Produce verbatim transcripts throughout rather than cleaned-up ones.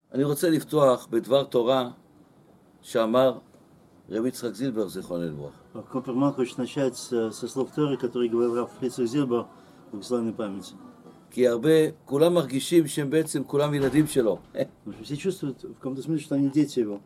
אני רוצה לפתוח בדבר תורה שאמר רבי יצחק זילבר, זיכרונו לברכה. Копперман хочет начать со слов Торы, которые говорил Рав Йицхак Зильбер, благословенной памяти. כי הרבה, כולם מרגישים שהם בעצם כולם ילדים שלו. Все чувствуют в каком-то смысле, что они дети его.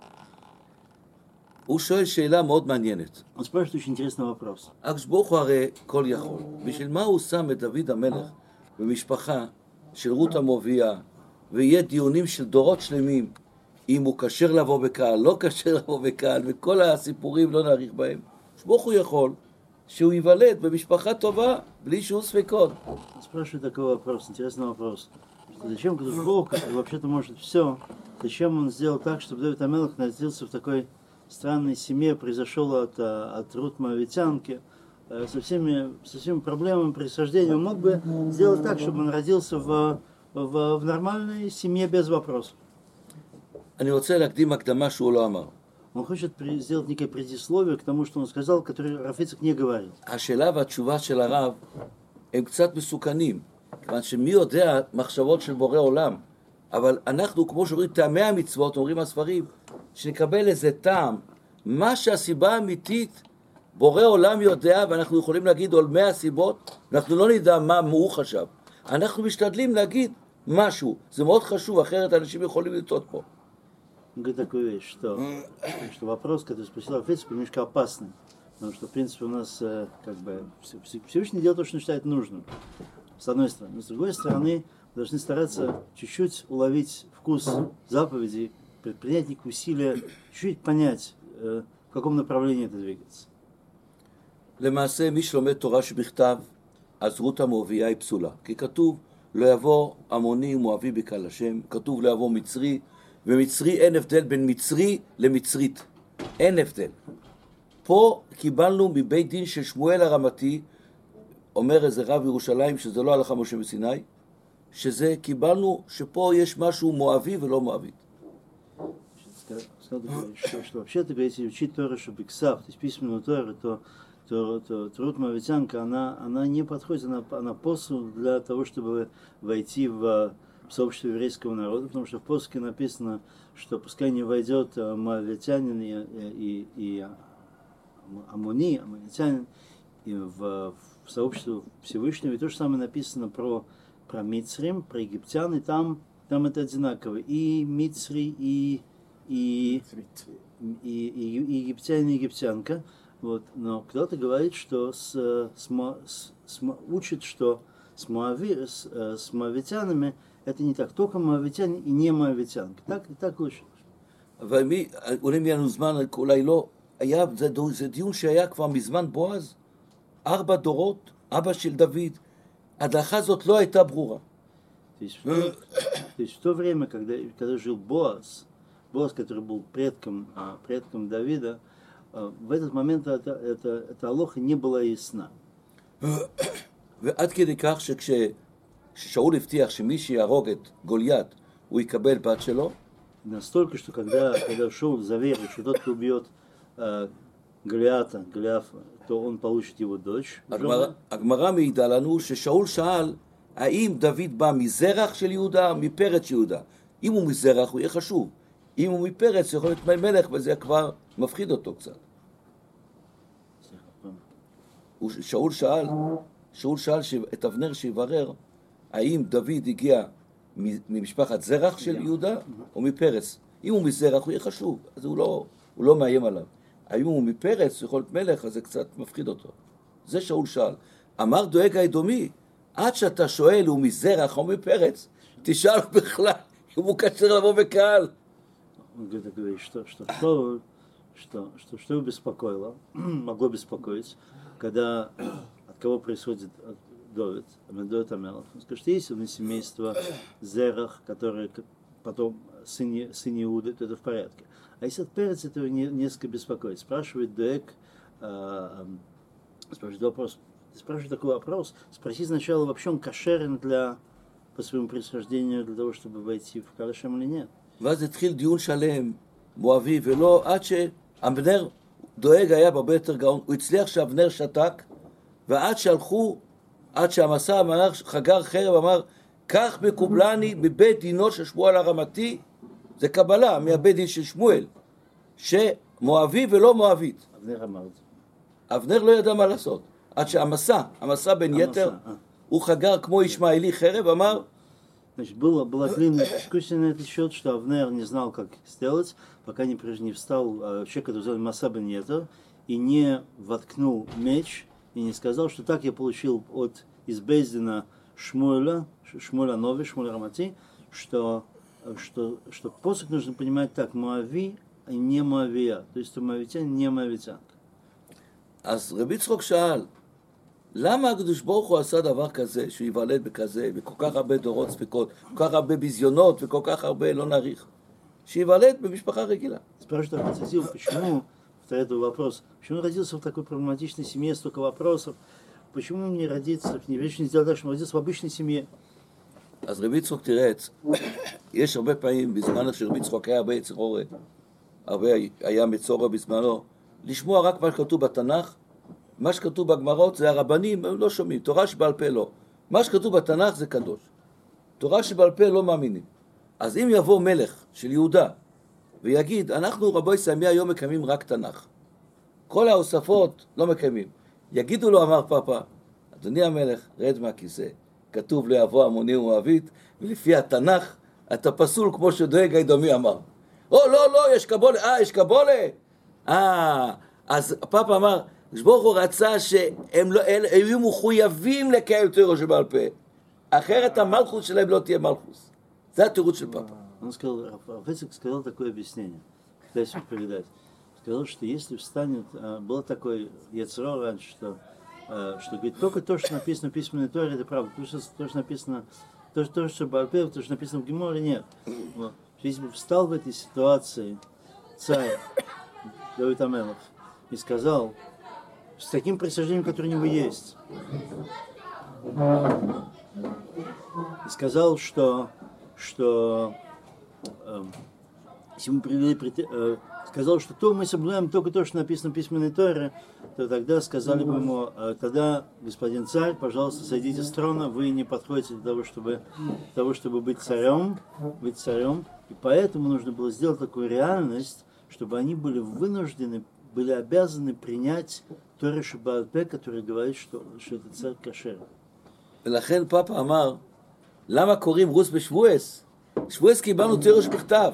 הוא שואל שאלה מאוד מעניינת. Он спрашивает очень интересный вопрос. הקדוש ברוך הוא הרי כל יכול. בשביל מה הוא שם את דוד המלך במשפחה של רות המואבייה, ויהיה דיונים של דורות שלמים, אם הוא כשר לבוא בקהל, לא כשר לבוא בקהל, וכל הסיפורים לא נאריך בהם. הקדוש ברוך הוא יכול שהוא ייוולד במשפחה טובה, בלי שהוא ספקות. Спрашивает такой вопрос, интересный вопрос. Зачем Кадош Барух, который вообще-то может все, зачем он сделал так, чтобы Давид ха-Мелех родился в такой странной семье, произошел от, от Рут Моавитянки, со всеми, со всеми проблемами происхождения. Он мог бы сделать так, чтобы он родился в, в, в нормальной семье без вопросов. אני רוצה להקדים הקדמה שהוא לא אמר. Он хочет сделать некое предисловие к тому, что он сказал, которое Рав Йицхак не говорил. השאלה והתשובה של הרב הם קצת מסוכנים, כיוון שמי יודע מחשבות של בורא עולם, אבל אנחנו, כמו שאומרים, טעמי המצוות, אומרים הספרים, שנקבל איזה טעם, מה שהסיבה האמיתית, בורא עולם יודע, ואנחנו יכולים להגיד עולמי הסיבות, אנחנו לא נדע מה הוא חשב. אנחנו משתדלים להגיד משהו, זה מאוד חשוב, אחרת אנשים יכולים לטעות פה. Он говорит такую вещь, что, что вопрос, который спросил Рав Йицхак, немножко опасный. Потому что, в принципе, у нас как бы Всевышний делает то, что он считает нужным. С одной стороны. Но с другой стороны, мы должны стараться чуть-чуть уловить вкус заповедей, предпринять некие усилия, чуть-чуть понять, в каком направлении это двигается. למעשה, מי שלומד תורה שבכתב, אז רות המואבייה היא פסולה. כי כתוב, לא יבוא עמוני ומואבי בקהל השם, כתוב לא יבוא מצרי, ומצרי אין הבדל בין מצרי למצרית. אין הבדל. פה קיבלנו מבית דין של שמואל הרמתי, אומר איזה רב ירושלים שזה לא הלכה משה מסיני, שזה קיבלנו שפה יש משהו מואבי ולא מואבי. Что вообще-то, если учить Тору Шебексав, то есть письменную Тору, то то, то, то Рут Моавитянка, она, она не подходит, она, она посыл для того, чтобы войти в, в сообщество еврейского народа, потому что в посылке написано, что пускай не войдет моавитянин и, и, и Амони, амонитянин, и в, в сообщество Всевышнего. И то же самое написано про, про Мицрим, про египтян, и там, там это одинаково. И Мицри, и, и, и, и, и египтянин, и египтянка. Вот. Но кто-то говорит, что с, с, с, с, учит, что с, моави, с, с моавитянами это не так. Только моавитяне и не моавитянка. Так, так учат. אולי מי לנו זמן, אולי לא, היה, זה, זה דיון שהיה כבר מזמן בועז, ארבע דורות, אבא של דוד, הדרכה הזאת לא הייתה ברורה. То есть, то есть в то время, когда, когда жил Боаз, Боаз, который был предком, предком Давида, в этот момент эта, эта, эта алоха не была ясна. ועד כדי כך שכששאול הבטיח שמי שיהרוג את גוליית, הוא יקבל בת שלו, настолько, что когда, когда Шауль заверил, что тот, кто убьет э, Голиата, Голиафа, то он получит его дочь. הגמרא מעידה לנו ששאול שאל האם דוד בא מזרח של יהודה, מפרץ יהודה. אם הוא מזרח הוא יהיה חשוב. אם הוא מפרץ יכול להיות מלך, וזה כבר מפחיד אותו קצת. שאול שאל, שאול שאל את אבנר שיברר האם דוד הגיע ממשפחת זרח של יהודה או מפרץ. אם הוא מזרח הוא יהיה חשוב, אז הוא לא, הוא לא מאיים עליו. האם הוא מפרץ יכול להיות מלך, אז זה קצת מפחיד אותו. זה שאול שאל. אמר דואג האדומי, עד שאתה שואל הוא מזרח או מפרץ, תשאל בכלל אם הוא קשר לבוא בקהל. Он говорит, что, что, что, что, что, что его беспокоило, могло беспокоить, когда от кого происходит Довид, Довид ха-Мелех. Он скажет, что если он из семейства Зерах, который потом сын, сын Иуды, то это в порядке. А если от перец, это его несколько беспокоит. Спрашивает Дуэк, э, спрашивает вопрос, спрашивает такой вопрос, спроси сначала, вообще он кошерен для, по своему происхождению, для того, чтобы войти в Калашем или нет. ואז התחיל דיון שלם, מואבי, ולא, עד שאבנר דואג היה הרבה יותר גאון, הוא הצליח שאבנר שתק, ועד שהלכו, עד שהמסע אמר, חגר חרב, אמר, כך מקובלני מבית דינו של שמואל הרמתי, זה קבלה מהבית דין של שמואל, שמואבי ולא מואבית. אבנר אמר את זה. אבנר לא ידע מה לעשות. עד שהמסע, המסע בין יתר, הוא חגר כמו ישמעאלי חרב, אמר... Значит, была, была длинная дискуссия на этот счет, что Авнер не знал, как сделать, пока не, прежде не встал э, человек, который звали Маса бен Йетер, и не воткнул меч, и не сказал, что так я получил от из Бейздина Шмуэля, Шмуэля Нови, Шмуэля Рамати, что, что, что посох нужно понимать так, Моави, а не Моавия, то есть Моавитян, не Моавитян. אז רבי יצחק שאל, למה הקדוש ברוך הוא עשה דבר כזה, שהוא ייוולד בכזה, וכל כך הרבה דורות ספקות, כל כך הרבה ביזיונות, וכל כך הרבה לא נעריך, שייוולד במשפחה רגילה. Спрашивает Рафицатил, почему, повторяет его вопрос, почему он родился в такой проблематичной семье, столько вопросов, почему мне родиться, не вечно сделать так, что он родился в обычной семье. אז רבי יצחק תירץ, יש הרבה פעמים, בזמן שרבי יצחק היה הרבה יצחורה, הרבה היה מצורע בזמנו, לשמוע רק מה שכתוב בתנ"ך, מה שכתוב בגמרות זה הרבנים, הם לא שומעים, תורה שבעל פה לא. מה שכתוב בתנ"ך זה קדוש. תורה שבעל פה לא מאמינים. אז אם יבוא מלך של יהודה ויגיד, אנחנו רבו יסמי היום מקיימים רק תנ"ך. כל ההוספות לא מקיימים. יגידו לו, אמר פאפה, אדוני המלך, רד מהכיסא. כתוב לא יבוא המוני ומואבית, ולפי התנ"ך אתה פסול כמו שדואג האדומי אמר. או, לא, לא, יש קבולה, אה, יש קבולה. אה, אז פאפה אמר, ברוך הוא רצה שהם לא, היו מחויבים לקיים תורה שבעל פה, אחרת המלכות שלהם לא תהיה מלכות. זה התירוץ של פאפה. Он сказал, Рафицак сказал такое объяснение, пытаюсь передать. Сказал, что если встанет, было такое яцро раньше, что, что говорит, только то, что написано в письменной Торе, это правда, то, что, то, что написано, то, то, что Бальпе, то, что написано в Геморе, нет. Вот. Если бы встал в этой ситуации царь Давид Амелах и сказал, с таким присуждением, которое у него есть, и сказал, что, что э, если мы привели, э, сказал, что то мы соблюдаем только то, что написано в письменной Торе, то тогда сказали бы ему, э, тогда, господин царь, пожалуйста, сойдите с трона, вы не подходите для того, чтобы, для того, чтобы быть царем, быть царем, и поэтому нужно было сделать такую реальность, чтобы они были вынуждены, были обязаны принять Тору שבעל פה, который говорит, что, что это царь кошер. ולכן פאפה אמר, למה קוראים רוס בשבועס? שבועס קיבלנו תורה שבכתב.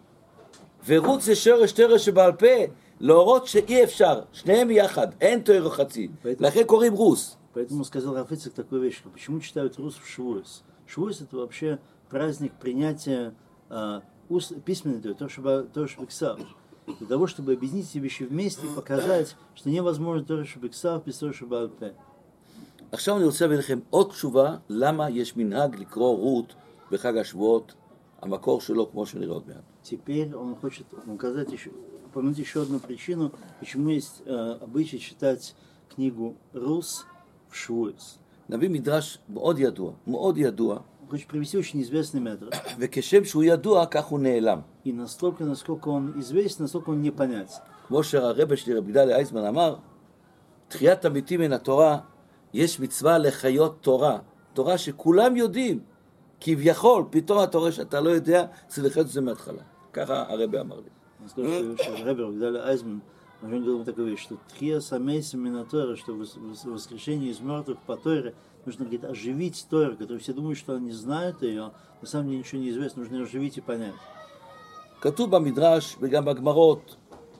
ורוץ זה שורש תורה שבעל פה, להורות שאי אפשר, שניהם יחד, אין תורה חצי. לכן קוראים רוס. Поэтому сказал Рафицак такую вещь, почему читают рус в Швуэс? Швуэс это вообще праздник принятия а, уст, письменной Торы, Тора שבכתב. Для того, чтобы объединить эти вещи вместе и показать, что невозможно Тора שבכתב без Тора שבעל פה. עכשיו אני רוצה להביא לכם עוד תשובה, למה יש מנהג לקרוא רות בחג השבועות, המקור שלו כמו שנראה עוד מעט. Теперь он хочет указать еще, упомянуть еще одну причину, почему есть э, обычай читать книгу Рус в Швуэс. נביא מדרש מאוד ידוע, מאוד ידוע. Он хочет привести очень известный метод. וכשם שהוא ידוע, כך הוא נעלם. И настолько, насколько он известен, насколько он непонятен. כמו שהרבא שלי רבי גדליה אייזמן אמר, תחיית המתים מן התורה, יש מצווה לחיות תורה, תורה שכולם יודעים, כביכול, פתאום אתה רואה שאתה לא יודע, צריך לחיות את זה מההתחלה. ככה הרבא אמר לי. Он сказал, что Ребер, Гдалия Айзман, он говорил такую вещь, что тхия самейса мина Тора, что воскрешение из мертвых по Торе, нужно, говорит, оживить Тору, которые все думают, что они знают ее, на самом деле ничего не известно, нужно ее оживить и понять. כתוב במדרש וגם בגמרות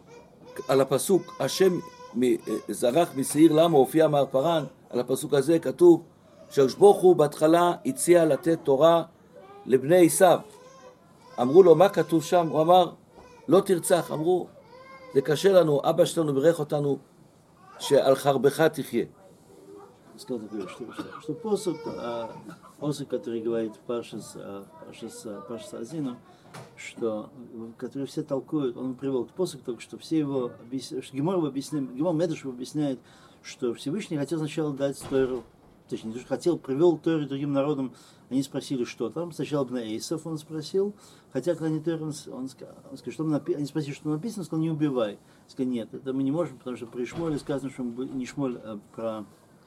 על הפסוק, השם זרח משעיר למה הופיע מהר פרן, על הפסוק הזה כתוב שהקדוש ברוך הוא בהתחלה הציע לתת תורה לבני עשיו. אמרו לו מה כתוב שם? הוא אמר לא תרצח. אמרו זה קשה לנו, אבא שלנו ברך אותנו שעל חרבך תחיה. Сказал такое, что, что, что посох, а, посох, который говорит Пашас, Пашас, Пашас Азину, что, который все толкуют, он привел посох только что все его объясняют, что Гемор объясняет, Гемор Медреш объясняет, что Всевышний хотел сначала дать Тору, точнее, не то, что хотел, привел Тору другим народам, они спросили, что там, сначала Бней Эйсов он спросил, хотя когда они Тору, он, он сказал, что напи... они спросили, что написано, он сказал, не убивай. Он сказал, нет, это мы не можем, потому что при Шмоле сказано, что он будет, не Шмоль, а про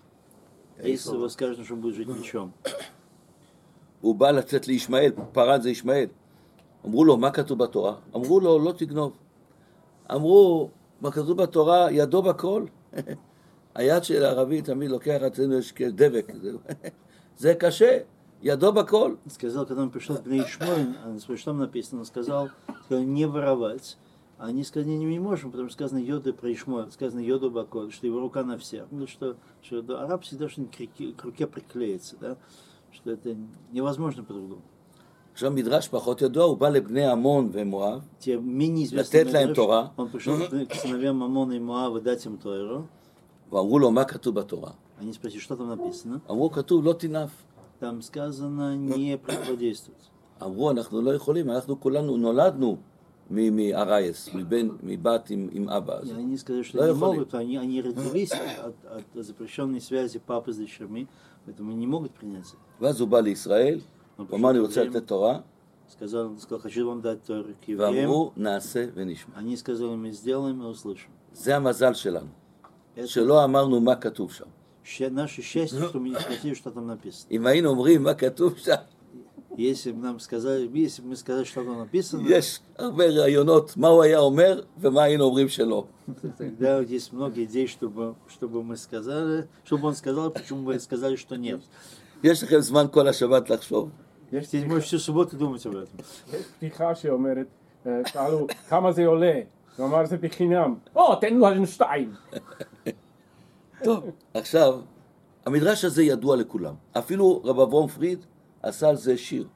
Эйсова сказано, что он будет жить мечом. הוא בא לצאת לישמעאל, פרן זה ישמעאל. אמרו לו, מה כתוב בתורה? אמרו לו, לא תגנוב. אמרו, מה כתוב בתורה, ידו בכל? היד של הערבי תמיד לוקח אצלנו יש דבק. זה קשה, ידו баколь. Сказал, когда он пришел к Бней Ишмаэль, что там написано, он сказал, сказал, не воровать. А они сказали, не, не можем, потому что сказано йода про Ишмаэль, сказано йода баколь, что его рука на всех. Ну, что, что да, араб всегда что-нибудь к руке приклеится, да? Что это невозможно по-другому. עכשיו מדרש פחות ידוע, הוא בא לבני עמון ומואב, לתת להם תורה. Он пришел к сыновьям Амона и Моава дать им Тору. ואמרו לו, מה כתוב בתורה? Они спросили, что там написано? אמרו, כתוב, לא תנאף. Там сказано, не противодействовать. אמרו, אנחנו לא יכולים, אנחנו כולנו נולדנו מארייס, מבת עם אבא. Они сказали, что не могут, они, они родились от, от запрещенной связи папы с дочерьми, поэтому не могут принять это. ואז הוא בא לישראל, הוא אמר, אני רוצה לתת תורה. Сказал, он сказал, хочу вам дать Тору к евреям. ואמרו, נעשה ונשמע. Они сказали, мы сделаем и услышим. זה המזל שלנו, שלא אמרנו מה כתוב שם. Наше счастье, что мы не спросили, что там написано. אם היינו אומרים מה כתוב שם, Если бы нам сказали, если бы мы сказали, что там написано, יש הרבה רעיונות, מה הוא היה אומר ומה היינו אומרים שלא. тогда есть много идей, чтобы, чтобы мы сказали, чтобы он сказал, почему мы сказали, что нет. יש לכם זמן כל השבת לחשוב. Теперь можешь всю субботу думать об этом. יש פתיחה שאומרת, שאלו, כמה זה עולה? הוא אמר, זה בחינם. או, תן לנו שתיים. טוב, עכשיו, המדרש הזה ידוע לכולם. אפילו רב אברהם פריד עשה על זה שיר.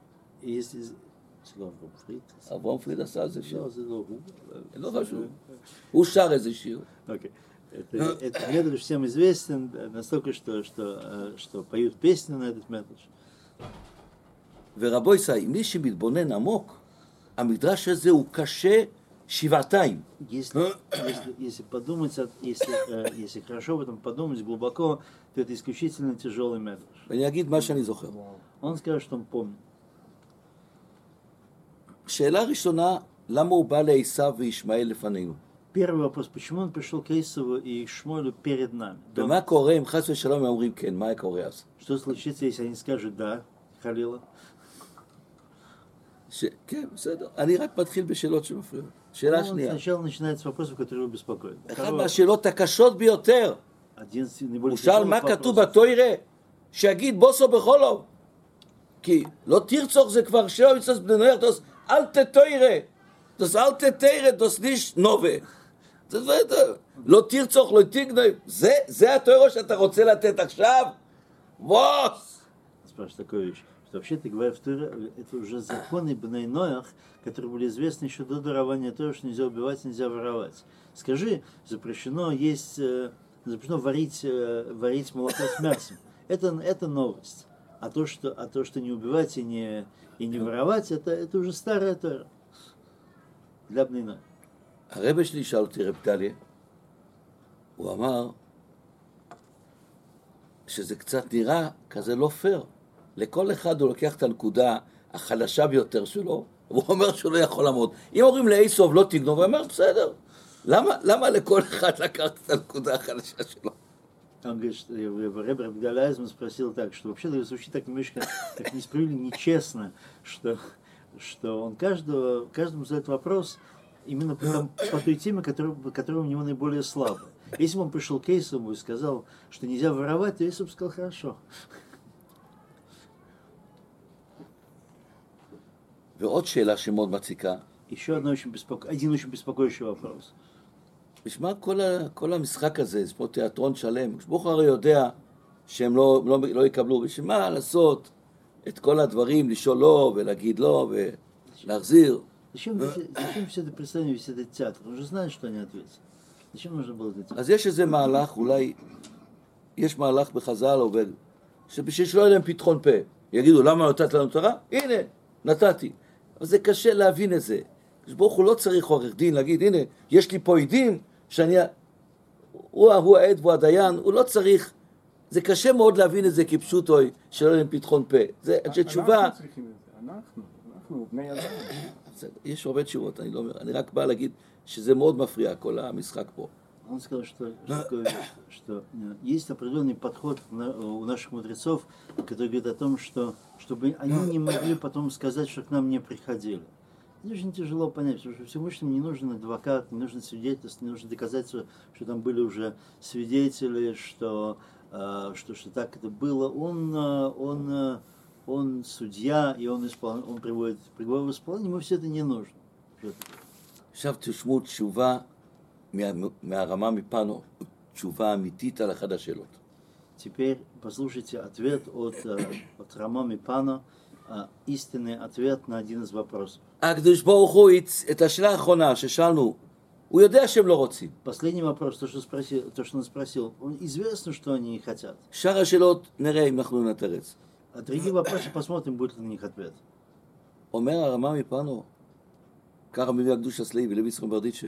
אברהם פריד עשה על זה שיר. לא חשוב. הוא שר איזה שיר. Этот метод всем известен, настолько, что, что, что поют песни на этот метод. ורבו ישראל, מי שמתבונן עמוק, המדרש הזה הוא קשה שבעתיים. Если, если, если подумать, если, если хорошо об этом подумать глубоко, то это исключительно тяжелый метод. ואני אגיד מה שאני זוכר. Он скажет, что он помнит. שאלה ראשונה, למה הוא בא לעשיו וישמעאל לפנינו? Первый вопрос, почему он пришел к Исаву и Шмуэлю перед нами? ומה קורה אם חס ושלום הם אומרים כן, מה קורה אז? Что случится, если они скажут да, Халила? כן, בסדר. אני רק מתחיל בשאלות שמפריעות. שאלה שנייה. Сначала начинается с вопросов, которые его беспокоят. אחת מהשאלות הקשות ביותר. הוא שאל מה כתוב בתוירה? שיגיד בוסו בחולוב. כי לא תרצוך זה כבר שאו יצוס בני נויח, דוס אל תתוירה. דוס אל תתוירה, דוס ניש נובה. לא תרצוך, לא תגנוב. זה התוירה שאתה רוצה לתת עכשיו? בוס! спрашивает такую вещь, что вообще-то говоря, это уже законы Бней Ноах, которые были известны еще до дарования того, что нельзя убивать, нельзя воровать. Скажи, запрещено есть, запрещено варить, варить молоко с мясом. Это, это новость. А то, что, а то, что не убивать и не, и не воровать, это, это уже старая Тора для Бней Ноах. הרבי שלי שאל אותי רב טליה, הוא אמר שזה קצת נראה כזה לא פייר. לכל אחד הוא לוקח את הנקודה החלשה ביותר שלו, והוא אומר שהוא לא יכול לעמוד. אם אומרים לעשו לא תגנוב, הוא אומר בסדר. למה, למה לכל אחד לקח את הנקודה החלשה שלו? Он говорит, что Ребер Абдаль Айзман спросил так, что вообще звучит так немножко так несправедливо, нечестно, что, что он каждого, каждому задает вопрос именно по, там, по той теме, которая, которая у него наиболее слабая. Если бы он пришел к Эйсову и сказал, что нельзя воровать, то Эйсов сказал хорошо. ועוד שאלה שמאוד מציקה. Еще одно очень беспоко... один очень беспокоящий вопрос. בשביל כל, ה... כל המשחק הזה, זה פה תיאטרון שלם, כשברוך הרי יודע שהם לא, לא, לא יקבלו, בשביל מה לעשות את כל הדברים, לשאול לא ולהגיד לא ולהחזיר. Зачем, зачем все это представление, весь этот театр? Он же знает, что они ответят. Зачем нужно было это делать? אז יש איזה מהלך, אולי יש מהלך בחז"ל עובד, שבשביל שלא יהיה להם פתחון פה, יגידו למה נתת לנו תורה? הנה, נתתי. אבל זה קשה להבין את זה. כשברוך הוא לא צריך עורך דין להגיד, הנה, יש לי פה עדים, שאני, הוא, הוא העד והוא הדיין, הוא לא צריך, זה קשה מאוד להבין את זה כפשוט אוי, שלא יהיה להם פתחון פה. זה תשובה... אנחנו צריכים את זה, אנחנו, אנחנו בני אדם. יש הרבה תשובות, אני לא אומר, אני רק בא להגיד שזה מאוד מפריע, כל המשחק פה. Он сказал, что, что, что есть определенный подход у наших мудрецов, который говорит о том, что чтобы они не могли потом сказать, что к нам не приходили. Это очень тяжело понять, потому что Всевышнему не нужен адвокат, не нужно свидетельство, не нужно доказательство, что там были уже свидетели, что, э, что, что так это было. Он, э, он, э, он судья, и он, испол... он приводит приговор в исполнение, ему все это не нужно. עכשיו תשמעו תשובה מהרמה מפנו, תשובה אמיתית על אחת השאלות. Теперь послушайте ответ от, от Рама Мипана, истинный ответ на один из вопросов. הקדוש ברוך הוא, את השאלה האחרונה ששאלנו, הוא יודע שהם לא רוצים. Последний вопрос, то, что спросил, то, что он спросил, он известно, что они не хотят. שאר השאלות נראה אם אנחנו נתרץ. А другие вопросы посмотрим, будет ли на них ответ. אומר הרמה מפנו, ככה מביא הקדוש הסלעי ולוי יצחק ברדיצ'ב,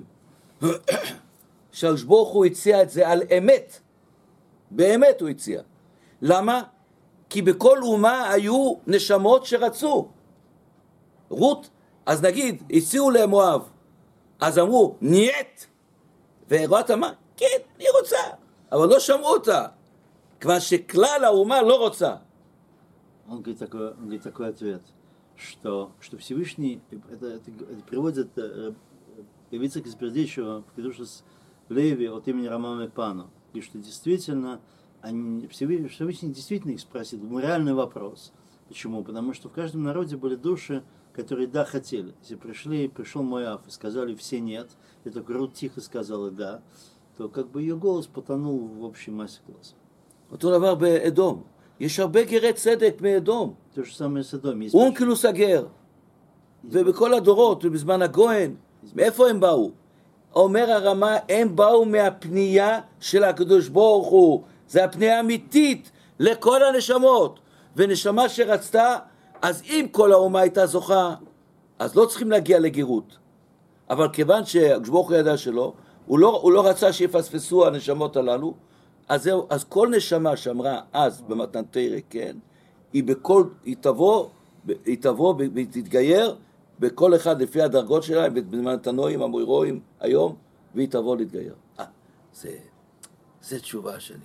שהקדוש ברוך הוא הציע את זה על אמת. באמת הוא הציע. למה? כי בכל אומה היו נשמות שרצו. רות, אז נגיד, הציעו למואב, אז אמרו, נייט. ורות אמר, כן, אני רוצה. אבל לא שמעו אותה. כיוון שכלל האומה לא רוצה. Он говорит такой, он говорит такой ответ, что, что Всевышний, это, это, это приводит Левицк из Бердичева, Педушас Леви от имени Рамама Пану, и что действительно, они, Всевышний действительно их спросил, был реальный вопрос. Почему? Потому что в каждом народе были души, которые да, хотели. Если пришли, пришел Моав и сказали все нет, и только Рут тихо сказала да, то как бы ее голос потонул в общей массе голоса. אותו דבר באדום. יש הרבה גרי צדק מאדום. То же самое с Эдом. אונקלוס הגר. ובכל הדורות, ובזמן הגוהן, מאיפה הם באו? אומר הרמה, הם באו מהפנייה של הקדוש ברוך הוא. זה הפנייה האמיתית לכל הנשמות. ונשמה שרצתה, אז אם כל האומה הייתה זוכה, אז לא צריכים להגיע לגירות. אבל כיוון שהקדוש ברוך הוא ידע שלא, הוא לא, הוא לא רצה שיפספסו הנשמות הללו, אז, זהו, אז כל נשמה שאמרה אז במתן תורה, כן, היא, בכל, היא תבוא, היא תבוא ותתגייר בכל אחד לפי הדרגות שלה, במתנועים, המוירואים היום, והיא תבוא להתגייר. אה, זה, זה תשובה שלי.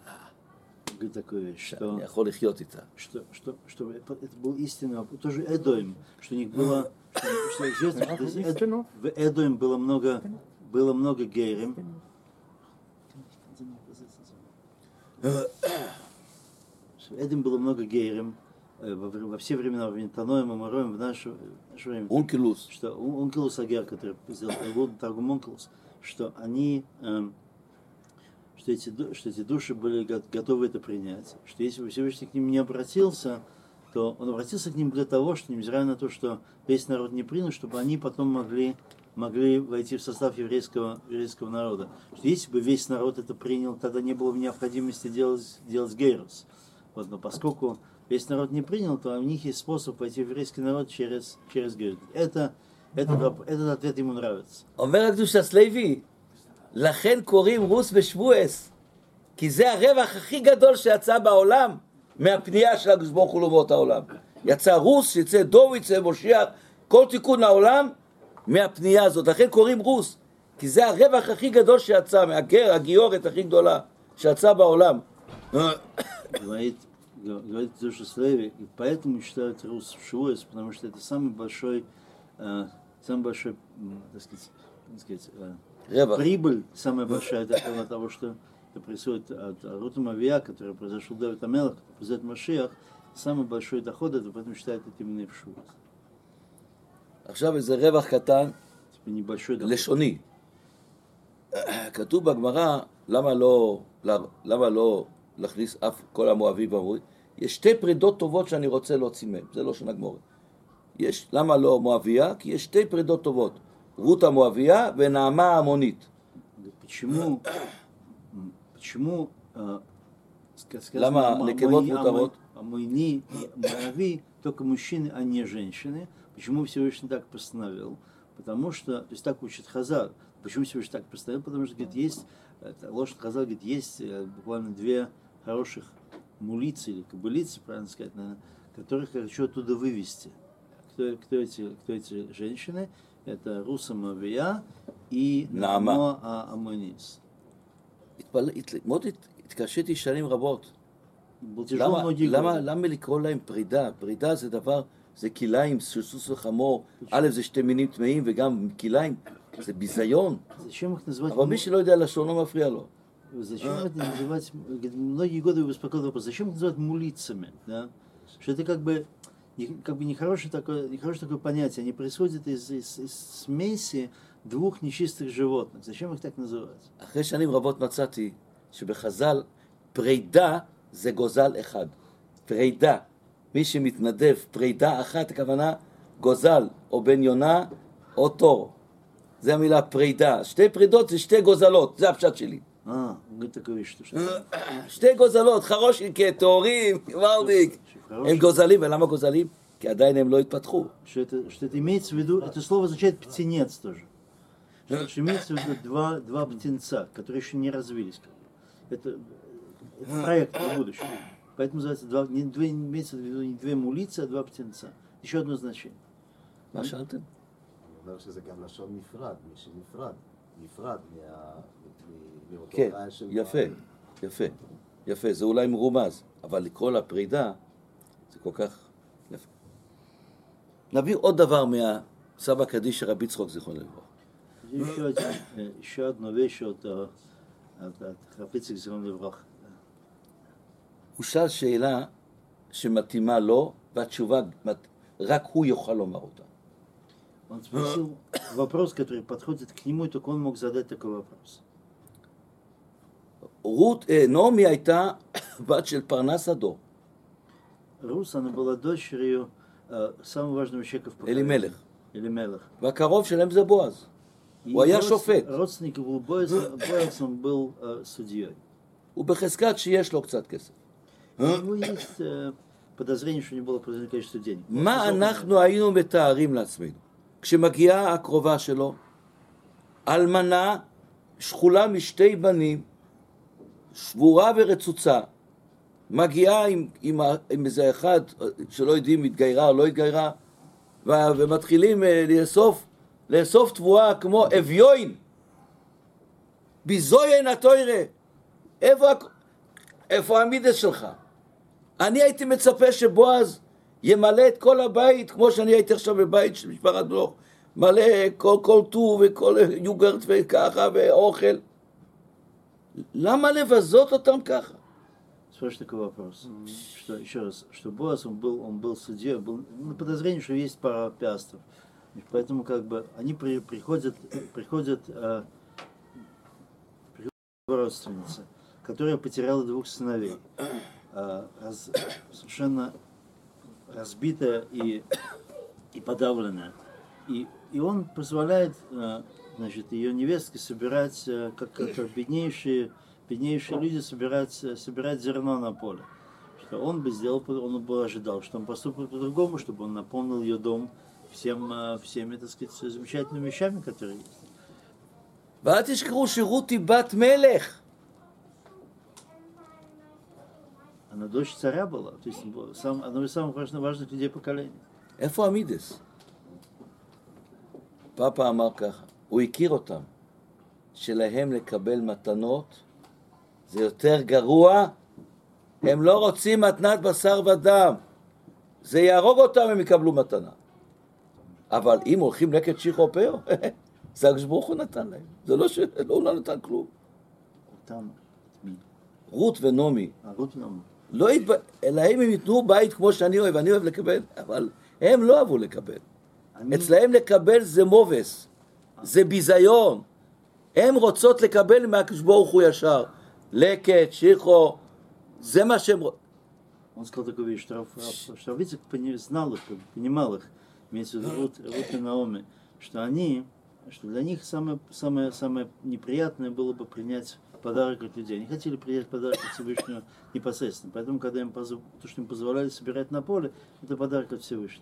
Такую вещь, что, אני יכול לחיות איתה. Что, что, что это был истинный, тоже Эдоим, что у них было, что, что известно, что Эд, в Эдоим было много, было много гейрим. В Эдоим было много гейрим во, во все времена, во время Таноем, Амароем, в наше, в наше время. Ункилус. Что Ункилус Агер, который сделал Таргум Ункилус, что они... Эм, Что эти, что эти души были готовы это принять. Что если бы Всевышний к ним не обратился, то он обратился к ним для того, что, невзирая на то, что весь народ не принял, чтобы они потом могли, могли войти в состав еврейского, еврейского народа. Что если бы весь народ это принял, тогда не было бы необходимости делать, делать гейрус. Вот, но поскольку весь народ не принял, то у них есть способ войти в еврейский народ через, через гейрус. Это, этот, этот ответ ему нравится. לכן קוראים רוס ושבועס, כי זה הרווח הכי גדול שיצא בעולם מהפנייה של הקדוש ברוך הוא לאומות העולם. יצא רוס, יצא דוב, יצא מושיח, כל תיקון העולם מהפנייה הזאת. לכן קוראים רוס, כי זה הרווח הכי גדול שיצא, מהגר, הגיורת הכי גדולה שיצא בעולם. Говорит, говорит Душа Слеви, и поэтому считают Рус Шуэс, потому что это самый большой, э, самый большой, так сказать, так сказать э, прибыль, самая большая от того, что это происходит от Рута Мавия, который произошел Давид Амелах, который произойдет Машиах, самый большой доход, это поэтому считают это именно в Шуэс. עכשיו איזה רווח קטן, небольшой доход. לשוני. כתוב בגמרא, למה לא, למה לא להכניס אף כל המואבי ואמורי? יש שתי פרידות טובות שאני רוצה להוציא מהם, זה לא שנה גמורה. יש, למה לא מואביה? כי יש שתי פרידות טובות, רות המואביה ונעמה העמונית. почему, почему, למה נקבות מותרות? Амойни, Моави, только мужчины, а не женщины. Почему Всевышний так постановил? Потому что, то есть так учит Хазар. Почему Всевышний так постановил? Потому что, говорит, есть, ложь Хазар, говорит, есть буквально две хороших мулицы или кобылицы, правильно сказать, наверное, которых хочу оттуда вывести. Кто, кто, эти, кто эти женщины? Это Руса Моавия и Наама Амонис. מאוד התקשיתי שנים רבות. был тяжело многие годы. למה, למה לקרוא להם פרידה? פרידה זה דבר, זה כליים של סוס וחמור. א', זה שתי מינים טמאים וגם כליים. זה ביזיון. Зачем их называть? אבל מי שלא יודע לשון לא מפריע לו. Зачем это называть? Многие годы беспокоил вопрос. Зачем это называть мулицами? Да? Что это как бы, как бы нехорошее такое, нехорошее такое понятие. Они происходят из, из, из смеси двух нечистых животных. Зачем их так называть? אחרי שנים רבות מצאתי שבחז"ל פרידה זה גוזל אחד. פרידה. מי שמתנדב פרידה אחת, הכוונה גוזל או בן יונה או תור. זה המילה פרידה. שתי פרידות זה שתי גוזלות, זה הפשט שלי. А, говорит такую вещь, что שתי גוזלות, חרושיקה, תאורים, ורדיק. הם גוזלים, ולמה גוזלים? כי עדיין הם לא התפתחו. что это, что это имеется в виду, это слово означает птенец тоже. Что, что имеется в виду два, два птенца, которые еще не развились. Это, это проект на будущее. Поэтому называется два, не, две, имеется в виду не две мулицы, а два птенца. Еще одно значение. מה שאלתם? אני אומר שזה גם לשון נפרד, מי שנפרד, נפרד מה... מאותו כן, חיה של... יפה, יפה, יפה. זה אולי מרומז, אבל לקרוא לה פרידה זה כל כך יפה. נביא עוד דבר מהסבא קדיש רבי יצחק זיכרונו לברכה. Еще, один, э, еще одну вещь от, э, от, от Рабицик Зион Леврах. הוא שאל שאלה שמתאימה לו, והתשובה רק הוא יוכל לומר אותה. Он спросил вопрос, который подходит к нему, и только он мог задать такой вопрос. רות, נעמי הייתה בת של פרנס הדור. Рус, она была дочерью э, самого важного человека в поколении. אלימלך. Элимелех. והקרוב שלהם זה בועז. И הוא היה родс- שופט. Родственник был Боэз, Боэз, он был э, судьей. הוא בחזקת שיש לו קצת כסף. У него есть э, подозрение, что у него было определенное количество денег. מה Особенно- אנחנו היינו מתארים לעצמנו? כשמגיעה הקרובה שלו, אלמנה שכולה משתי בנים, שבורה ורצוצה, מגיעה עם, עם, ה- עם איזה אחד שלא יודעים התגיירה או לא התגיירה, ו- ומתחילים אה, לאסוף, לאסוף תבואה כמו אביוין, ביזוין התוירה. איפה, הכ- איפה המידס שלך? אני הייתי מצפה שבועז ימלא את כל הבית, כמו שאני הייתי עכשיו בבית של משפחת בלוך, מלא כל, כל טוב וכל יוגרט וככה ואוכל. למה לבזות אותם ככה? Спрашиваю такой вопрос. Что, еще раз, что Боаз, он был, он был судьей, был ну, подозрение, что есть пара пиастров. И поэтому как бы они при, приходят, приходят, э, приходит родственница, которая потеряла двух сыновей. Э, раз- совершенно разбитая и, и подавленная. И, и он позволяет, э, значит, ее невестке собирать, э, как, как беднейшие, беднейшие люди собирать, э, собирать зерно на поле. Что он бы сделал, по- он бы ожидал, что он поступит по-другому, чтобы он наполнил ее дом всем, э, всеми, так сказать, замечательными вещами, которые есть. ואל תשכחו שרות היא בת מלך. Она дочь царя была, то есть была сам, одна из самых важных, важных людей поколения. איפה המידס? פאפה אמר ככה, הוא הכיר אותם, שלהם לקבל מתנות זה יותר גרוע, הם לא רוצים מתנת בשר ודם, זה יהרוג אותם אם יקבלו מתנה. אבל אם הולכים לקט שיחו פאו, זה הקדוש ברוך הוא נתן להם, זה לא שלא, הוא לא נתן כלום. Там, מי? רות ונעמי, А, вот нам. לא התב... להם הם ייתנו בית כמו שאני אוהב, אני אוהב לקבל, אבל הם לא אהבו לקבל. אני- אצלהם לקבל זה מובס, זה ביזיון. הם רוצות לקבל מהקדוש ברוך הוא ישר. לקט, שיחו, זה מה שהם רוצים. Он сказал такую вещь, что, Рав- что Равицик пони- знал их, как бы понимал их, имеется в виду Рут, Рут и Наоми, что они, что для них самое, самое, самое неприятное было бы принять подарок от людей. Они хотели принять подарок от Всевышнего непосредственно. Поэтому, когда им позв- то, что им позволяли собирать на поле, это подарок от Всевышнего.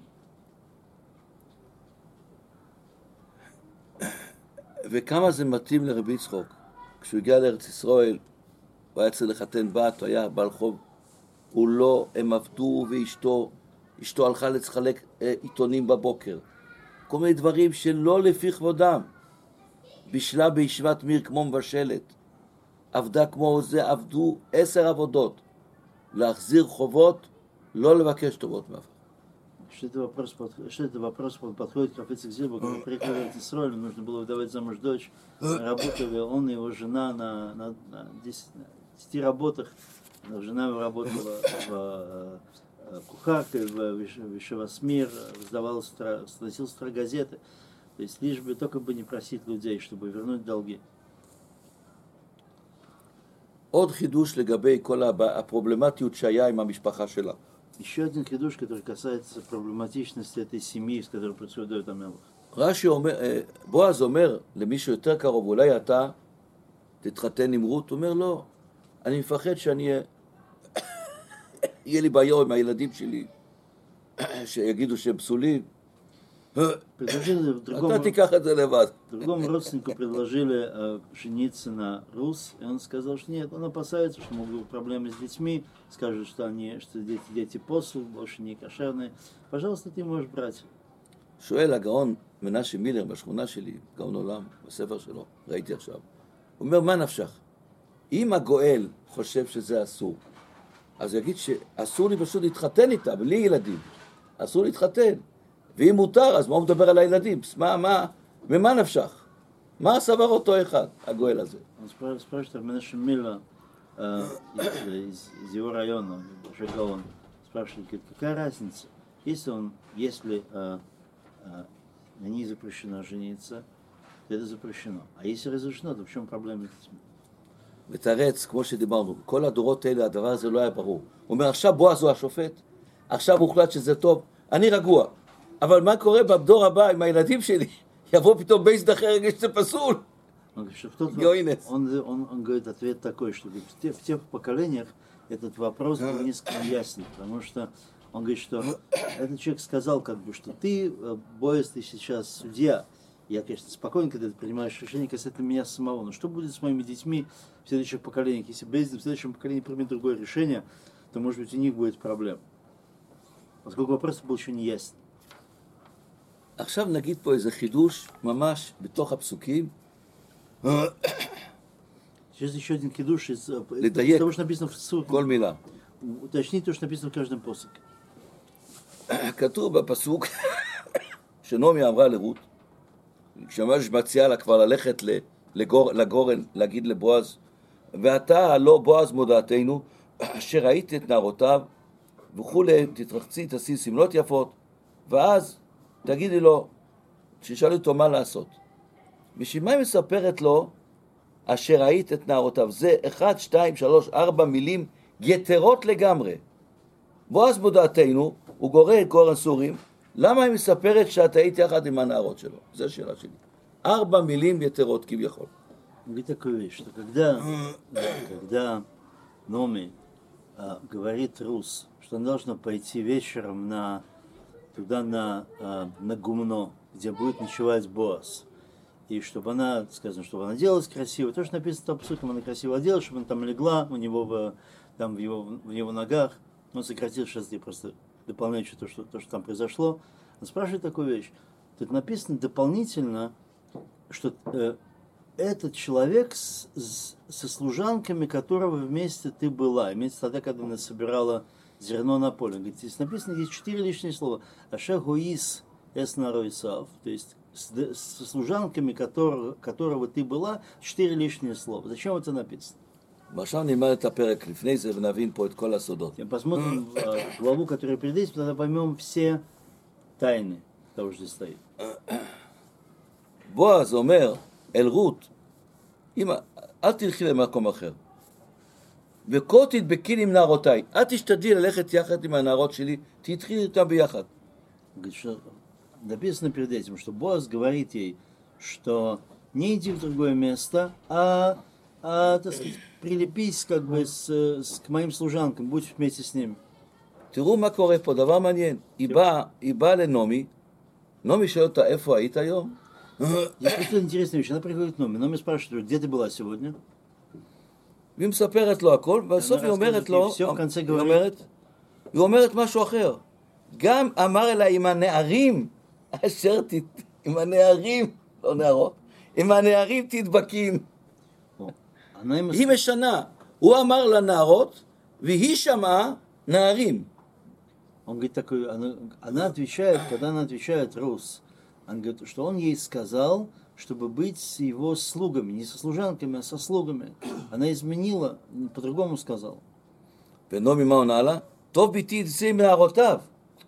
וכמה זה מתאים לרבי יצחק. כשהוא הגיע לארץ ישראל, הוא היה צריך לחתן בת, הוא היה בעל חוב. הוא לא, הם עבדו ואשתו, אשתו הלכה לחלק אה, עיתונים בבוקר. כל מיני דברים שלא לפי כבודם. בישלה בישיבת מיר כמו מבשלת. עבדה כמו זה, עבדו עשר עבודות. להחזיר חובות, לא לבקש טובות מאף אחד. что это вопрос, под- что это вопрос под- подходит к Хафец Зильбу, когда приехал в Израиль, нужно было выдавать замуж дочь. Работали он и его жена на, на, на десяти, на десяти работах. Жена его работала в э, кухаркой, в Вишевасмир, сдавала, сносил стра газеты. То есть лишь бы только бы не просить людей, чтобы вернуть долги. עוד חידוש לגבי כל הפרובלמטיות שהיה עם המשפחה שלה. Еще один хидуш, который касается проблематичности этой семьи, с которой происходит Давид ха-Мелech. רש"י אומר, בועז אומר למישהו יותר קרוב, אולי אתה תתחתן עם רות? הוא אומר לא, אני מפחד שאני אהיה, יהיה לי בעיה עם הילדים שלי, שיגידו שהם פסולים. Предложили в другом, אתה תיקח את זה לבד. другому родственнику предложили э, жениться на Рус, и он сказал, что нет, он опасается, что могут быть проблемы с детьми, скажут, что они, что дети, дети посол, больше не кошерные. Пожалуйста, ты можешь брать. שואל הגאון מנשה מילר בשכונה שלי, גאון עולם, בספר שלו, ראיתי עכשיו. הוא אומר, מה נפשך? אם הגואל חושב שזה אסור, אז הוא יגיד שאסור לי פשוט להתחתן איתה, בלי ילדים. אסור להתחתן. ואם מותר, אז מה הוא מדבר על הילדים? מה, מה, ממה נפשך? מה סבר אותו אחד, הגואל הזה? Он спра- спрашивает Менаше Милла э, из, из- из его района, большой гаон, спрашивает, говорит, какая разница, если он, если э, э, на ней запрещено жениться, то это запрещено. А если разрешено, то в чем проблема с детьми? ותרץ, כמו שדיברנו, כל הדורות האלה, הדבר הזה לא היה ברור. הוא אומר, עכשיו בועז הוא השופט, עכשיו הוחלט שזה טוב, אני רגוע. אבל מה קורה בדור הבא עם הילדים שלי? יבוא פתאום בייס אחר, יגיד שזה פסול. Он говорит, что в тот Геойнес. он, он, он говорит ответ такой, что говорит, в, те- в тех поколениях этот вопрос был несколько ясен, потому что он говорит, что этот человек сказал, как бы, что ты, э, Боэс, ты сейчас судья. Я, конечно, спокоен, когда ты принимаешь решение касательно меня самого, но что будет с моими детьми в следующих поколениях? Если Бейздин в следующем поколении примет другое решение, то, может быть, у них будет проблема. Поскольку вопрос был еще не ясен. עכשיו נגיד פה איזה חידוש ממש בתוך הפסוקים. Сейчас еще один кидуш из, э, из Ледоед. того, что написано в ссылке. כל מילה. Уточнить то, что написано в каждом посоке. כתוב בפסוק שנעמי אמרה לרות, כשממש מציעה לה כבר ללכת ל- לגור, לגורן, להגיד לבועז, ואתה הלא בועז מודעתנו, אשר ראית את נערותיו, וכולי, תתרחצי, תעשי סמלות יפות, ואז תגידי לו, שישאל אותו מה לעשות. בשביל מה היא מספרת לו, אשר ראית את נערותיו? זה אחד, שתיים, שלוש, ארבע מילים יתרות לגמרי. בועז מודעתנו, הוא גורר את גורן סורים, למה היא מספרת שאת היית יחד עם הנערות שלו? זו השאלה שלי. ארבע מילים יתרות כביכול. Говорит такую вещь, что когда, когда Номи а, говорит Рус, что она должна пойти вечером на, туда на, а, на гумно, где будет ночевать Боаз, и чтобы она, сказано, чтобы она делалась красиво, то, что написано там, по сути, она красиво оделась, чтобы она там легла у него в, там, в, его, в его ногах, он сократил, сейчас я просто дополняю то, что, то, что там произошло. Он спрашивает такую вещь. Тут написано дополнительно, что э, этот человек с, с- со служанками, которого вместе ты была, имеется тогда, когда она собирала зерно на поле. Говорит, здесь написано, есть четыре лишние слова. Аша гуис эснаройсав, то есть с- д- со служанками, которого, которого ты была, четыре лишние слова. Зачем это написано? ועכשיו נלמד את הפרק לפני זה ונבין פה את כל הסודות. Теперь посмотрим в э, главу, которая перед этим, тогда поймем все тайны того, что здесь стоит. בועז אומר אל רות, אמא, אל תלכי למקום אחר. וכה תדבקי עם נערותיי. אל תשתדלי ללכת יחד עם הנערות שלי, תתחילי איתם ביחד. Говорит, что написано перед этим, что Боаз говорит ей, что не иди в другое место, а, а так сказать, прилепись как бы с, с- к моим служанкам, будь вместе с ними. תראו מה קורה פה, דבר מעניין. היא באה, היא באה לנעמי, נעמי שואל אותה איפה היית היום? Здесь просто интересная вещь. Она приходит к Номи. Номи спрашивает, где ты была сегодня? והיא מספרת לו הכל, ובסוף היא אומרת לו, בסוף קנצי היא גורם. אומרת, היא אומרת משהו אחר. גם אמר אליי עם הנערים, אשר ת... עם הנערים, לא נערות, עם הנערים תדבקים. О, Она ему היא משנה. הוא אמר לנערות, והיא שמעה נערים. Он говорит такой, она, она отвечает, когда она отвечает Рус, он говорит, что он ей сказал, чтобы быть с его слугами, не со служанками, а со слугами. Она изменила, по-другому сказала. ונעמי מה עונה לה? טוב ביתי תצאי מנערותיו.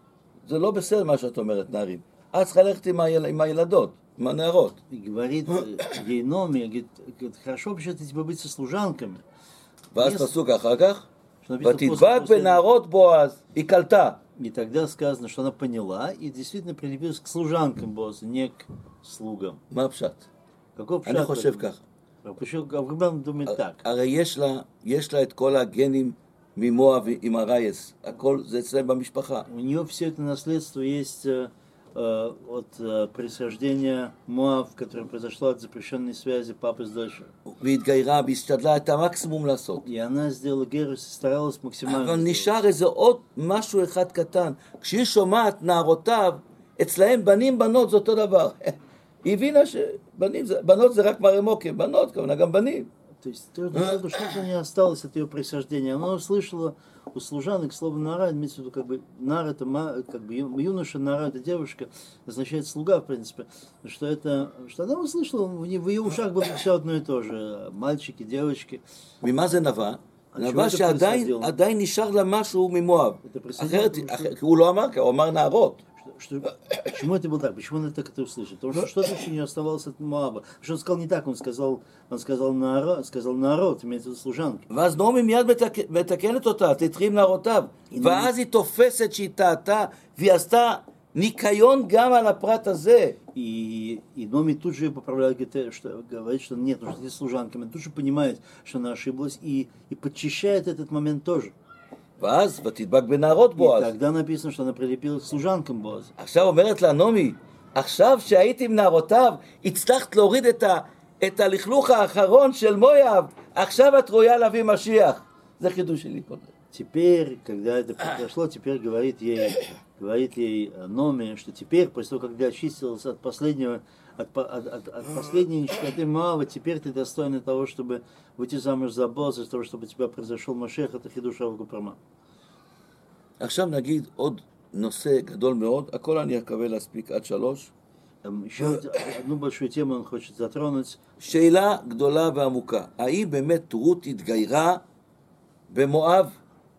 זה לא בסדר מה שאת אומרת, נערים. את צריכה ללכת עם, היל... עם הילדות, עם הנערות. И говорит ей Номи, говорит, хорошо вообще-то тебе быть со служанками. ואז Если- פסוק אחר כך, что написано ותדבק после- בנערות בועז, היא קלטה. И тогда сказано, что она поняла и действительно прилепилась к служанкам Боза, не к слугам. מה הפשט? Какой אני пшат в חושב этом? ככה. А почему Авраам думает так? הרי יש לה, יש לה את כל הגנים ממואב עם הרייס. הכל זה אצלם במשפחה. У нее все это наследство есть э, э, от э, происхождения Моав, которое произошло от запрещенной связи папы с дочерью. והתגיירה והשתדלה את המקסימום לעשות. И она сделала герус и старалась максимально. אבל сделать. נשאר איזה עוד משהו אחד קטן. כשהיא שומעת נערותיו, אצלהם בנים בנות זה אותו דבר. היא הבינה שבנים זה, בנות זה רק מראה מוקם, בנות כמובן גם בנים. То есть то, что- что-то не осталось от ее происхождения. Она услышала у служанок слово нара, имеется в виду как бы нара это ма- как бы ю- юноша, нара это девушка, означает слуга в принципе. Что это, что она услышала, в не- в ее ушах было все одно и то же, мальчики, девочки. ממה זה נבע? התשובה נבע זה שעדיין פרסדיון. עדיין נשאר לה משהו ממואב. זה פרסדיון, אחרת, פרסדיון. אחר- כי הוא לא אמר, כי הוא אמר נערות. Что, что- почему это было так? Почему она так это услышала? Потому что что-то еще не оставалось от Моаба. Что он сказал не так, он сказал, он сказал народ, сказал народ, имеется в виду служанки. ואז נעמי מיד מתק- מתקנת אותה, תתרי עם נערותיו. ואז היא תופסת שהיא טעתה, והיא עשתה ניקיון גם על הפרט הזה. И, и Номи тут же ее поправляет, говорит, э, что, говорит, что нет, нужно идти служанками. Она тут же понимает, что она ошиблась, и, и подчищает этот момент тоже. ואז ותדבק בנערות И בועז. тогда написано, что она прилепилась к служанкам Боаза. עכשיו אומרת לה נעמי, עכשיו שהייתי עם נערותיו, הצלחת להוריד את, ה, את הלכלוך האחרון של מואב, עכשיו את ראויה להביא משיח. זה חידוש שלי כל זה. Теперь, когда это произошло, теперь говорит ей, говорит ей э, Номи, что теперь, после того, когда очистилась от последнего, от, по- от, от, от последней нечистоты Моава, теперь ты достойна того, чтобы выйти замуж за Боаза, для того, чтобы у тебя произошел Машех, это хидуш Авгупрама. עכשיו נגיד עוד נושא גדול מאוד, הכל אני אקווה להספיק עד שלוש. Эм, Еще одну большую тему он хочет затронуть. שאלה גדולה ועמוקה, האם באמת רות התגיירה במואב,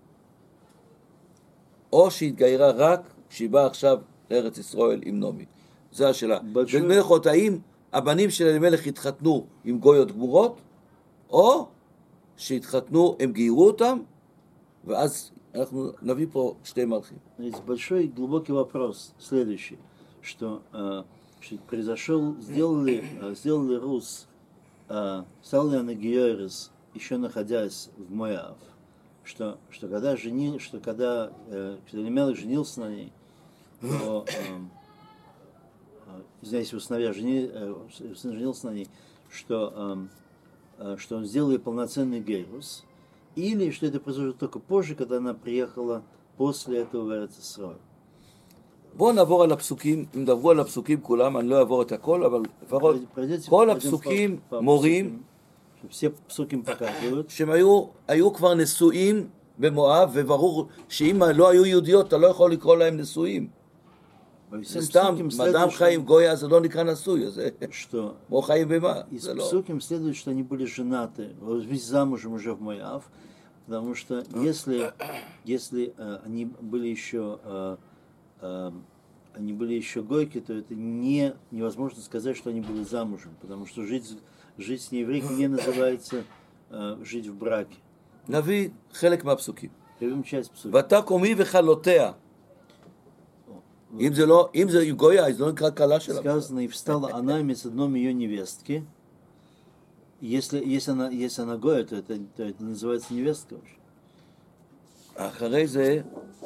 או שהתגיירה רק כשהיא באה עכשיו לארץ ישראל עם נעמי? זו השאלה. בלשו- במלכות, האם הבנים של אלימלך התחתנו עם גויות גמורות, או שהתחתנו, הם גיירו אותם, ואז אנחנו נביא פה שתי מלכים. Есть большой глубокий вопрос, следующий, что, э, что произошел, сделали, э, сделали Рус, э, стал ли она Георис, еще находясь в Моав, что, что когда женил, что когда, э, когда Элимелех женился на ней, то, э, э, извиняюсь, его сыновья жени, э, сын женился на ней, что, э, э, что он сделал ей полноценный Гейрус, или что это произошло только позже, когда она приехала после этого в Эрец-Исраэль. בואו נעבור על הפסוקים, אם דברו על הפסוקים כולם, אני לא אעבור את הכל, אבל לפחות Пройдете- כל пройдем הפסוקים по- по מורים псуким, что все псуким показывают, שהם היו, היו כבר נשואים במואב, וברור שאם לא היו יהודיות, אתה לא יכול לקרוא להם נשואים. по זה всем סתם, псуким אדם следует, חי עם גויה, זה לא נקרא נשוי, זה что כמו חיים במה, из זה לא. псуким следует, что они были женаты, вместе замужем уже в Моав, потому что если, если э, они были еще э, э, они были еще гойки, то это не, невозможно сказать, что они были замужем, потому что жить, с- жить с нееврейкой не называется э, жить в браке. נביא חלק מהפסוקים. Первым часть псуким. ואתה קומי וכלותיה. אם זה לא, אם זה גויה, אז לא נקרא כלה שלה. Сказано, и встала она вместо одном ее невестки. Если, если, она, если она гоя, то это, то это не называется невестка вообще. אחרי זה,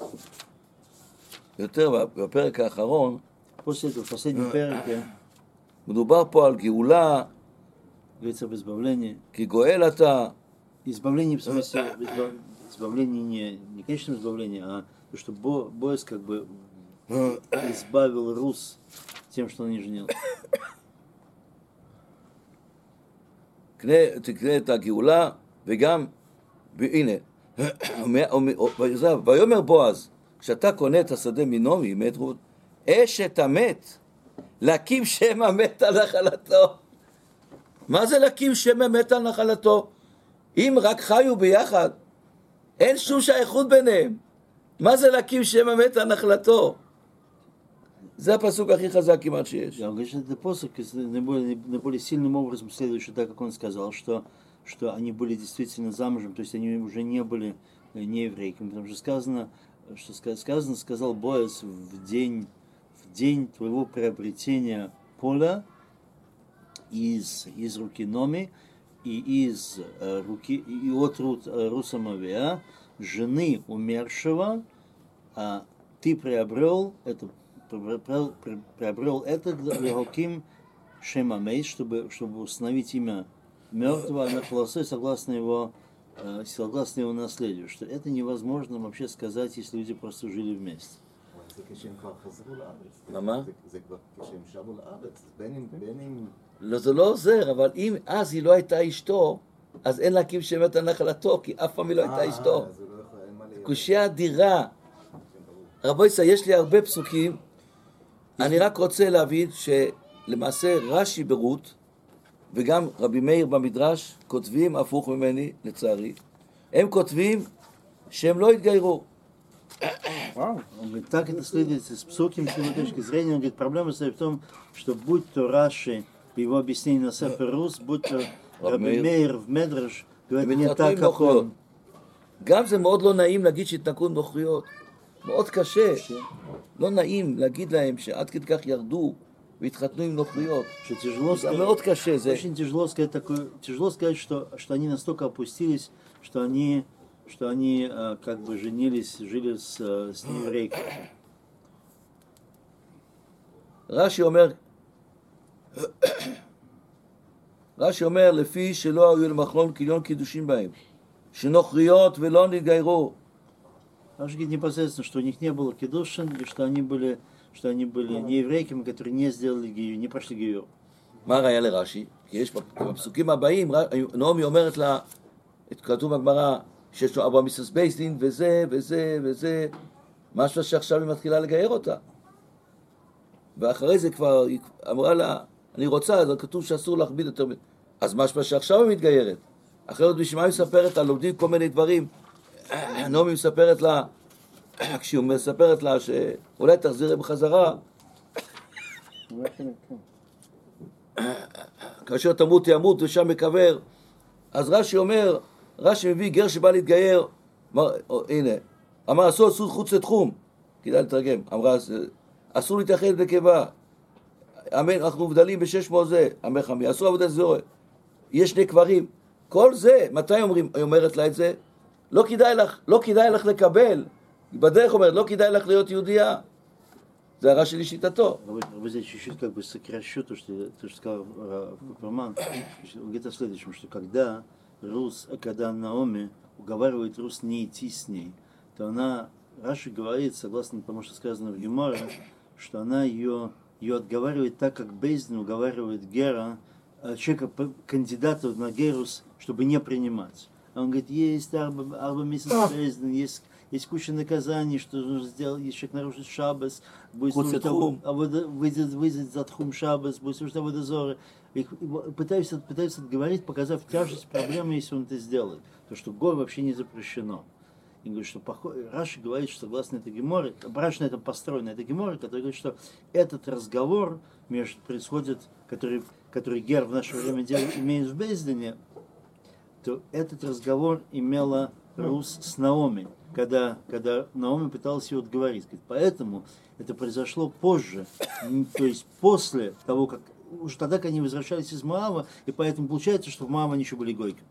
יותר בפרק האחרון, После этого, в последнем переке, מדובר פה על גאולה, говорится об избавлении. כי גואל אתה, Избавление, в смысле, избав- избавление не, не конечное избавление, а то, что Бо, Боэс как бы избавил Рус тем, что он не женил. קנה- תקנה את הגאולה, וגם, הנה, ויאמר בועז, כשאתה קונה את השדה מנעמי, מאת רות, אשת המת, להקים שם המת על נחלתו. מה זה להקים שם המת על נחלתו? אם רק חיו ביחד, אין שום שייכות ביניהם. מה זה להקים שם המת על נחלתו? זה הפסוק הכי חזק כמעט שיש. Я говорю, что это посох наиболее, наиболее сильным образом следующий, так как он сказал, что, что они были действительно замужем, то есть они уже не были нееврейками, потому что сказано, что сказано, сказал Боэз в день, в день твоего приобретения поля из, из руки Номи и из э, руки и от Рут, Руса Мовея, жены умершего, а ты приобрел это приобрел, приобрел это Лехоким Шемамейс, чтобы, чтобы установить имя мертвого на холостой согласно его, согласно его наследию, что это невозможно вообще сказать, если люди просто жили вместе. זה כשהם כבר חזרו לארץ. מה? זה כבר כשהם שבו לארץ. בין אם, בין אם... לא, זה לא עוזר, אבל אם אז היא לא הייתה אשתו, אז אין להקים שם מת על נחלתו, כי אף פעם היא לא הייתה אשתו. קושיה אדירה. רבו ישראל, יש לי הרבה פסוקים. אני רק רוצה להבין שלמעשה רש"י ברות, וגם רבי מאיר במדרש, כותבים הפוך ממני, לצערי. הם כותבים שהם לא התגיירו. Он говорит, так это следует с псуким, с его точки зрения. Он говорит, проблема состоит в том, что будь то Раши, его объяснение на Сефер Рус, будь то Раби Меир в Медраш, говорит не так, как он. גם זה מאוד לא נעים להגיד שהתנקו נוכריות. מאוד קשה. לא נעים להגיד להם שעד כדי כך ירדו והתחתנו עם נוכריות. זה מאוד קשה. Очень тяжело сказать такое, тяжело сказать, что, что они настолько опустились, что они, что они как бы женились, жили с, с нееврейкой. רש"י אומר, רש"י אומר, לפי שלא היו למחלון קליון קידושים בהם, שנוכריות ולא נתגיירו. Раши говорит непосредственно, что у них не было кидушин, и что они были, что они были нееврейками, которые не сделали гию, не прошли гию. מה ראיה לרש"י? כי יש בפסוקים הבאים, נעמי אומרת לה, כתוב בגמרא, שיש לו אבא מיסס בייסדין, וזה, וזה, וזה, משהו שעכשיו היא מתחילה לגייר אותה. ואחרי זה כבר, היא אמרה לה, אני רוצה, אז כתוב שאסור להכביד יותר. אז משהו שעכשיו היא מתגיירת. אחרת בשביל מה היא מספרת לה, לומדים כל מיני דברים. נעמי מספרת לה, כשהיא מספרת לה שאולי תחזירי בחזרה, כאשר תמות ימות ושם מקבר. אז רש"י אומר, רש"י מביא גר שבא להתגייר, אמר, הנה, אמר אסור אסור חוץ לתחום, כדאי לתרגם, אמרה אסור להתייחד בקיבה, אמן, אנחנו מבדלים בשש מאות זה, אמר חמי, אסור עבודת זוהר, יש שני קברים, כל זה, מתי אומרים, היא אומרת לה את זה? לא כדאי לך, לא כדאי לך לקבל, בדרך אומרת, לא כדאי לך להיות יהודייה, זה הרש"י לשיטתו. Вы здесь чуть-чуть как бы сокращу то, что ты сказал Куперман. Он говорит о следующем, что когда Рус, когда Наоми уговаривает Рус не идти с ней, то она, Раши говорит, согласно тому, что сказано в Геморе, что она ее, ее отговаривает так, как Бейздин уговаривает Гера, человека, кандидата на Герус, чтобы не принимать. Он говорит, есть арба, арба месяц Бейздин, есть Есть куча наказаний, что нужно сделать, если человек нарушит шаббас, будет служить, а выйдет, выйдет за тхум шаббас, будет служить аводозоры. Пытаются, пытаются отговорить, показав тяжесть проблемы, если он это сделает. То, что гор вообще не запрещено. И говорит, что Раши говорит, что согласно этой геморе, Раши на этом построена эта гемора, который говорит, что этот разговор между, происходит, который, который Гер в наше время делает, имеет в Бейздине, то этот разговор имела Рус с Наоми. Когда, когда Наоми пыталась его отговорить. Поэтому это произошло позже, то есть после того, как уже тогда, как они возвращались из Моава, и поэтому получается, что в Моаве они еще были гойками.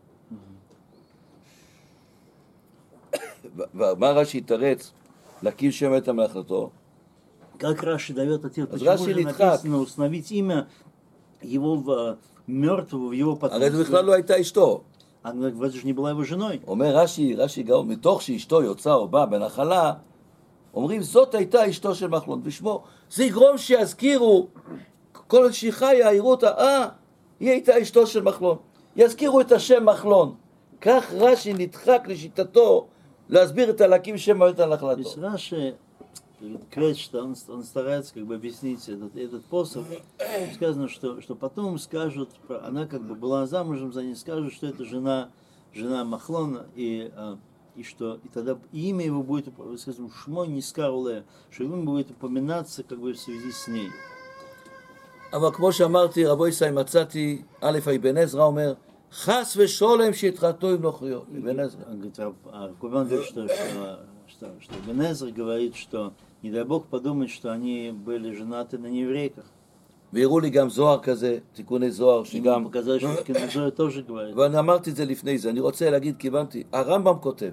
מה רש"י יתרץ להקים שם מת על נחלתו? Как Раши дает ответ, почему же написано установить имя его мертвого в его потомстве? הרי זה בכלל לא הייתה אשתו. Она говорит, это же не была его женой. אומר רש"י, רש"י גאון, מתוך שאשתו יוצא או בא בנחלה, אומרים זאת הייתה אשתו של מחלון, ושמו, זה יגרום שיזכירו, כל שהיא חיה, יראו אותה, אה, היא הייתה אשתו של מחלון, יזכירו את השם מחלון. כך רש"י נדחק לשיטתו להסביר את הלקים שם מת על נחלתו. רש"י Крет, что он, он старается как бы объяснить этот, этот посох. Сказано, что, что потом скажут, она как бы была замужем за ним, скажут, что это жена, жена Махлона, и, и что и тогда имя его будет, скажем, Шмо Нискаруле, что имя будет упоминаться как бы в связи с ней. אבל כמו שאמרתי, רבו ישראל מצאתי, א', אבן עזרא אומר, חס ושולם שהתחתנו עם נוכריות. אבן עזרא. Кубан говорит, что, что, что, что Ибн Эзра говорит, что не дай Бог подумать, что они были женаты на нееврейках. והראו לי גם זוהר כזה, תיקוני זוהר, שגם... показали, что Зоя тоже говорит. ואני אמרתי את זה לפני זה, אני רוצה להגיד, כיוונתי, הרמב"ם כותב,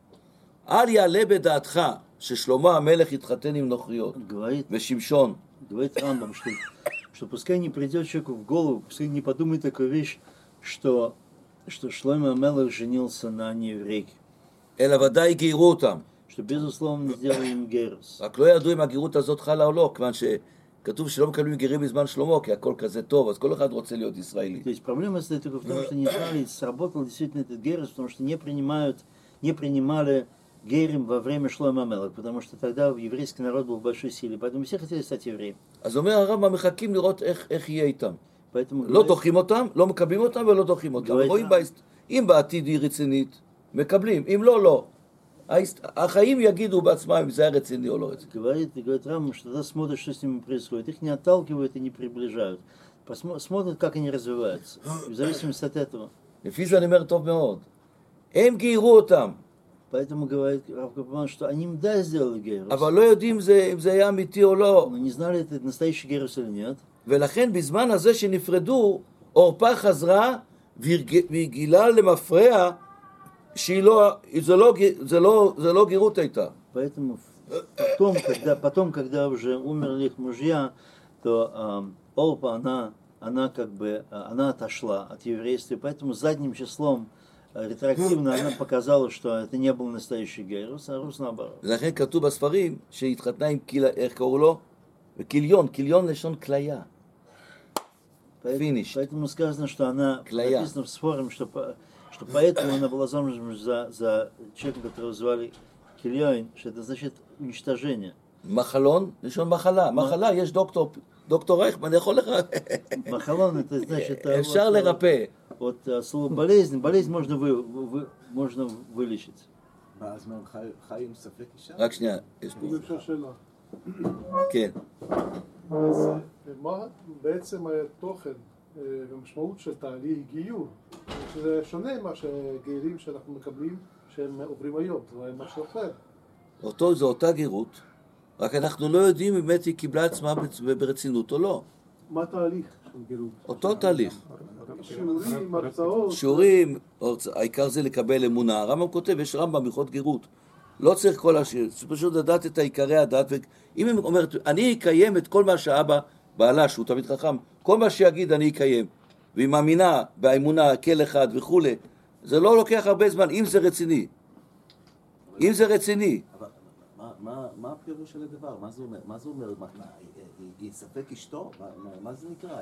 אל יעלה בדעתך ששלמה המלך התחתן עם נוכריות, ושמשון. Говорит Рамбам, что, что пускай не придет человеку в голову, пускай не подумает такую вещь, что, что Шломо Амелех женился на нееврейке. אלא ודאי גיירו אותם. Что, безусловно, сделали им герус. רק לא ידעו אם הגירות הזאת חלה או לא, כיוון שכתוב שלא מקבלים גרים בזמן שלמה, כי הכל כזה טוב, אז כל אחד רוצה להיות ישראלי. То есть проблема стоит только в том, что не знали, сработал действительно этот герус, потому что не принимают, не принимали герим во время Шломо Амелеха, потому что тогда еврейский народ был в большой силе, поэтому все хотели стать евреем. אז אומר הרמב"ם, מחכים לראות איך, איך יהיה איתם. поэтому לא דוחים אותם, לא מקבלים אותם ולא דוחים אותם. רואים אם בעתיד היא רצינית, מקבלים, אם לא, לא. החיים יגידו בעצמם אם זה היה רציני או לא רציני. Говорит, говорит Рамбам, что тогда смотрят, что с ними происходит. Их не отталкивают и не приближают. Смотрят, как они развиваются. В зависимости от этого. לפי זה אני אומר טוב מאוד. הם גיירו אותם. Поэтому говорит Рав Капман, что они им да сделали герус. אבל לא יודעים אם זה היה אמיתי או לא. Но не знали, это настоящий герус или нет. ולכן בזמן הזה שנפרדו, אורפה חזרה והגילה למפרע שהיא לא, זה לא, זה לא, זה לא גירות הייתה. Поэтому потом, когда, потом, когда уже умерли их мужья, то э, Орпа, она, она как бы, она отошла от еврейства, поэтому задним числом ретроактивно она показала, что это не был настоящий герус, а рус наоборот. לכן כתוב בספרים שהתחתנה עם קילה, איך קראו לו? קיליון, קיליון לשון כליה. Поэтому, поэтому сказано, что она, написано в споре, что, что поэтому она была замужем за, за человека, которого звали Кильон, что это значит уничтожение. מחלון, לשון מחלה. מחלה, יש דוקטור, דוקטור רייכמן, אני יכול לך... מחלון, это значит... אפשר לרפא. Вот слово болезнь, болезнь можно, вы, вы, можно вылечить. אז מה, חי עם ספק אישה? רק שנייה, יש פה. אם אפשר שאלה. כן. אז מה בעצם התוכן ומשמעות של תהליך גיור? שזה שונה מה שגיירים שאנחנו מקבלים שהם עוברים היום, זה משהו אחר. אותו, זו אותה גירות, רק אנחנו לא יודעים אם באמת היא קיבלה עצמה ברצינות או לא. מה התהליך של גירות? אותו תהליך. שיעורים, הרצאות. שיעורים, העיקר זה לקבל אמונה. הרמב"ם כותב, יש רמב"ם הלכות גירות. לא צריך כל השיר, זה פשוט לדעת את העיקרי הדת, ואם היא אומרת, אני אקיים את כל מה שאבא בעלה, שהוא תמיד חכם, כל מה שיגיד אני אקיים, והיא מאמינה באמונה, כל אחד וכו', זה לא לוקח הרבה זמן, אם זה רציני. אם זה רציני. אבל מה הפירוש של הדבר? מה זה אומר? מה זה אומר? היא ספק אשתו? מה זה נקרא?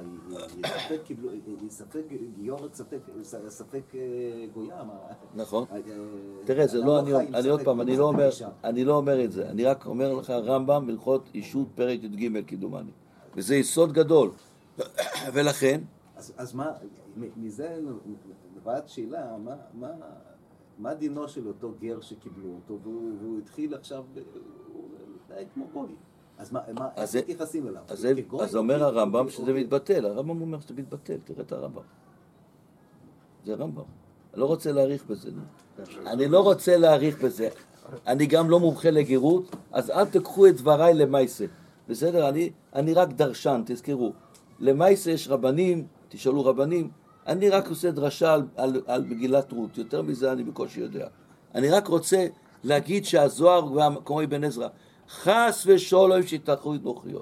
היא ספק גיורת, ספק גויה? נכון. תראה, זה לא, אני עוד פעם, אני לא אומר את זה. אני רק אומר לך, רמב"ם, הלכות אישות פרק י"ג כדומני. וזה יסוד גדול. ולכן... אז מה, מזה נבעת שאלה, מה... מה דינו של אותו גר שקיבלו אותו, והוא התחיל עכשיו, הוא היה כמו גוי. אז מה, איך מתייחסים אליו? אז אומר הרמב"ם שזה מתבטל, הרמב"ם אומר שזה מתבטל, תראה את הרמב"ם. זה רמב"ם. אני לא רוצה להאריך בזה. אני לא רוצה להאריך בזה. אני גם לא מומחה לגירות, אז אל תקחו את דבריי למייסה. בסדר? אני רק דרשן, תזכרו. למייסה יש רבנים, תשאלו רבנים, אני רק עושה דרשה על, על, על מגילת רות, יותר מזה אני בקושי יודע. אני רק רוצה להגיד שהזוהר, כמו אבן עזרא, חס ושלום שיתחו את נוכריות.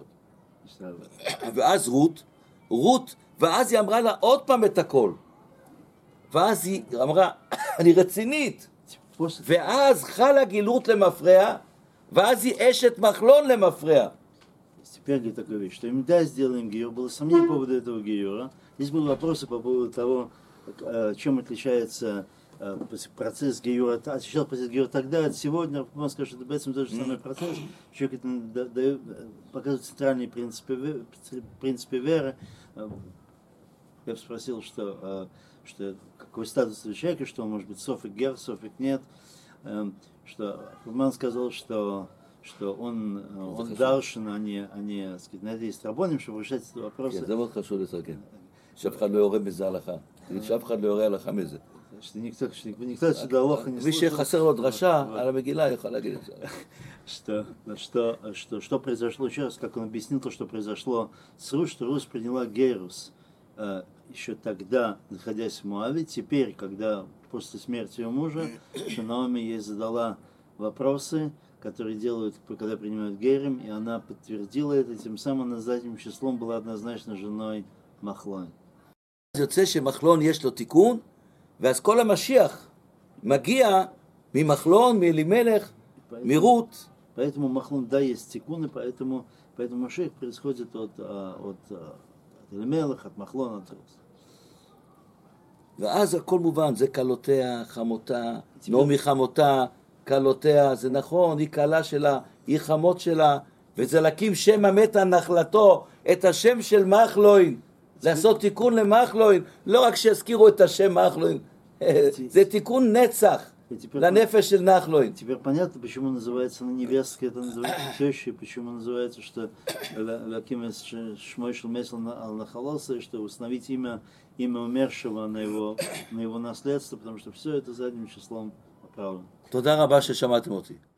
ואז רות, רות, ואז היא אמרה לה עוד פעם את הכל. ואז היא אמרה, אני רצינית. ואז חלה גילות למפרע, ואז היא אשת מחלון למפרע. Теперь говорит такую вещь, что им да, сделаем гиюр, было сомнение по поводу этого гиюра. Здесь были вопросы по поводу того, чем отличается процесс гиюра, осуществлял процесс гиюра тогда, от сегодня, можно сказать, что это в тот же самый процесс, человек это дает, показывает центральные принципы, принципы веры. Я бы спросил, что, что какой статус у человека, что он может быть софик гер, софик нет, что Фурман сказал, что что он, он даршин, а не, а не, так сказать, на это есть рабоним, чтобы решать эти вопросы. זה מאוד חשוב לסכם. שאף אחד לא יורה מזה הלכה. שאף אחד לא יורה הלכה מזה. Что никто, что никто отсюда Аллаха не מי слушал. שחסר לו דרשה על המגילה יכול להגיד את זה. Что, что, что, что произошло, еще раз, как он объяснил то, что произошло с Рус, что Рус приняла Гейрус э, еще тогда, находясь в Моаве. Теперь, когда после смерти ее мужа, что Наоми ей задала вопросы, которые делают, когда принимают Гейрим, и она подтвердила это, тем самым она задним числом была однозначно женой Махлон. יוצא שמחלון יש לו תיקון, ואז כל המשיח מגיע ממחלון, מאלימלך, מרות. Поэтому Махлон, да, есть тикуны, поэтому, поэтому Машех происходит от, от, от Элимелех, от Махлона, от Рус. ואז הכל מובן, זה קלותיה, חמותה, נעמי חמותה, קלותיה, זה נכון, היא קלה שלה, היא חמות שלה, וזה להקים שם המת על נחלתו, את השם של מחלוין, לעשות תיקון למחלוין, לא רק שיזכירו את השם מחלוין, זה תיקון נצח לנפש של נחלוין. Теперь понятно, почему называется на невестке, это называется тещей, почему называется, что Лаким Шмойшел Месел Ал-Нахалоса, что установить имя, имя умершего на его, на его наследство, потому что все это задним числом оправдано. תודה רבה ששמעתם אותי.